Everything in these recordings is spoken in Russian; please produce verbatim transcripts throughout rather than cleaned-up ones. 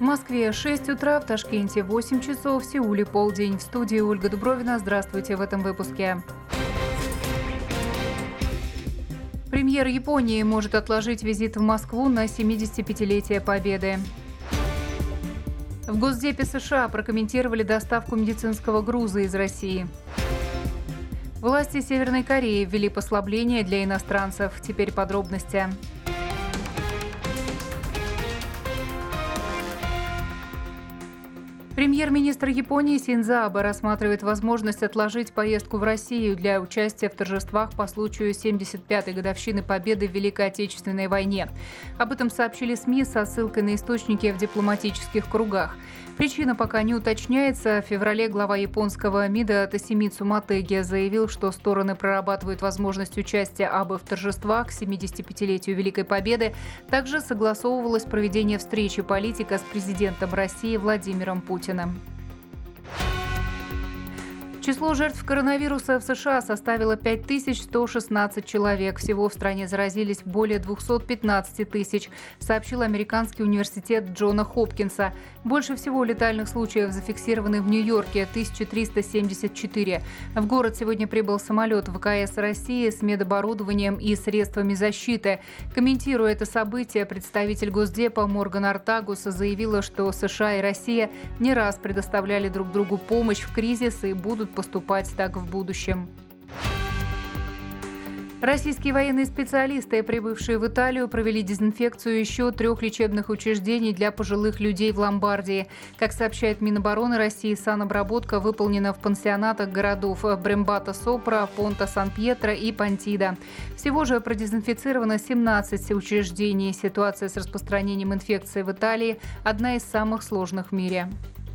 В Москве шесть утра, в Ташкенте восемь часов, в Сеуле полдень. В студии Ольга Дубровина. Здравствуйте в этом выпуске. Премьер Японии может отложить визит в Москву на семидесятипятилетие Победы. В Госдепе США прокомментировали доставку медицинского груза из России. Власти Северной Кореи ввели послабление для иностранцев. Теперь подробности. Премьер-министр Японии Синдзо Абэ рассматривает возможность отложить поездку в Россию для участия в торжествах по случаю семьдесят пятой годовщины Победы в Великой Отечественной войне. Об этом сообщили СМИ со ссылкой на источники в дипломатических кругах. Причина пока не уточняется. В феврале глава японского МИДа Тосимицу Мотеги заявил, что стороны прорабатывают возможность участия Абэ в торжествах к семидесятипятилетию Великой Победы. Также согласовывалось проведение встречи политика с президентом России Владимиром Путиным. Число жертв коронавируса в США составило пять тысяч сто шестнадцать человек. Всего в стране заразились более двухсот пятнадцати тысяч, сообщил Американский университет Джона Хопкинса. Больше всего летальных случаев зафиксированы в Нью-Йорке – тысяча триста семьдесят четыре. В город сегодня прибыл самолет ВКС России с медоборудованием и средствами защиты. Комментируя это событие, представитель Госдепа Морган Ортагус заявила, что США и Россия не раз предоставляли друг другу помощь в кризис и будут поступать так в будущем. Российские военные специалисты, прибывшие в Италию, провели дезинфекцию еще трех лечебных учреждений для пожилых людей в Ломбардии. Как сообщает Минобороны России, санобработка выполнена в пансионатах городов Брембато-Сопра, Понта-Сан-Пьетро и Пантида. Всего же продезинфицировано семнадцать учреждений. Ситуация с распространением инфекции в Италии – одна из самых сложных в мире.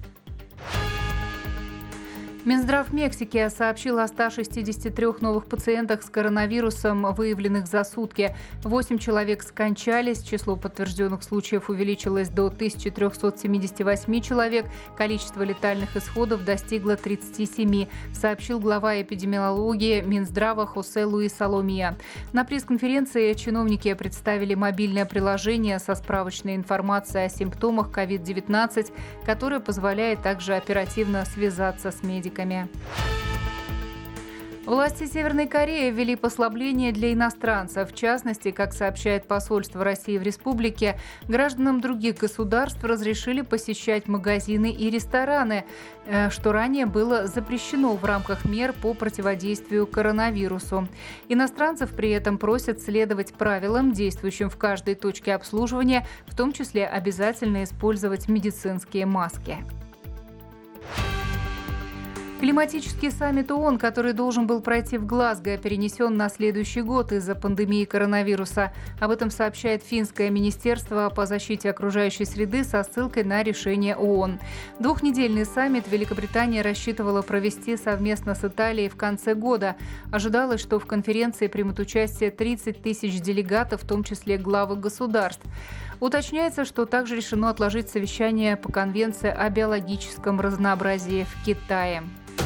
Минздрав Мексики сообщил о ста шестидесяти трёх новых пациентах с коронавирусом, выявленных за сутки. Восемь человек скончались, число подтвержденных случаев увеличилось до тысячи трёхсот семидесяти восьми человек. Количество летальных исходов достигло тридцати семи, сообщил глава эпидемиологии Минздрава Хосе Луис Саломия. На пресс-конференции чиновники представили мобильное приложение со справочной информацией о симптомах ковид девятнадцать, которое позволяет также оперативно связаться с медиками. Власти Северной Кореи ввели послабление для иностранцев. В частности, как сообщает посольство России в республике, гражданам других государств разрешили посещать магазины и рестораны, что ранее было запрещено в рамках мер по противодействию коронавирусу. Иностранцев при этом просят следовать правилам, действующим в каждой точке обслуживания, в том числе обязательно использовать медицинские маски. Климатический саммит ООН, который должен был пройти в Глазго, перенесен на следующий год из-за пандемии коронавируса. Об этом сообщает финское министерство по защите окружающей среды со ссылкой на решение ООН. Двухнедельный саммит Великобритания рассчитывала провести совместно с Италией в конце года. Ожидалось, что в конференции примут участие тридцать тысяч делегатов, в том числе главы государств. Уточняется, что также решено отложить совещание по Конвенции о биологическом разнообразии в Китае.